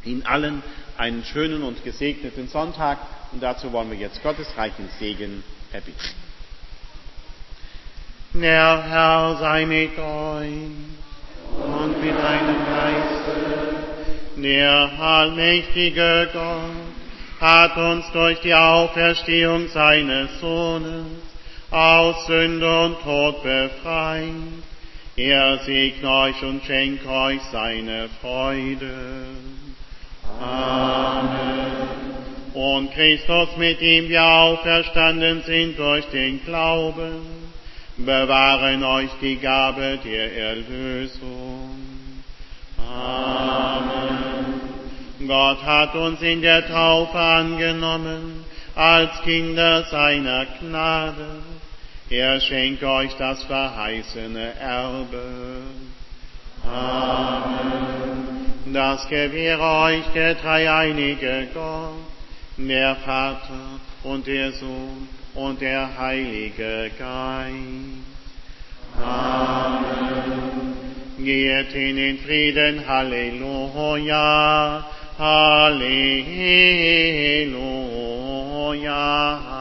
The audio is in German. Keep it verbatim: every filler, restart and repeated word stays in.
Ihnen allen einen schönen und gesegneten Sonntag und dazu wollen wir jetzt Gottes reichen Segen erbitten. Der Herr sei mit euch und mit deinem Geiste. Der allmächtige Gott hat uns durch die Auferstehung seines Sohnes aus Sünde und Tod befreit. Er segne euch und schenkt euch seine Freude. Amen. Und Christus, mit dem wir auferstanden sind durch den Glauben, bewahren euch die Gabe der Erlösung. Amen. Gott hat uns in der Taufe angenommen als Kinder seiner Gnade. Er schenkt euch das verheißene Erbe. Amen. Das gewähre euch der dreieinige Gott, der Vater und der Sohn und der Heilige Geist. Amen. Geht hin in Frieden, Halleluja, Halleluja.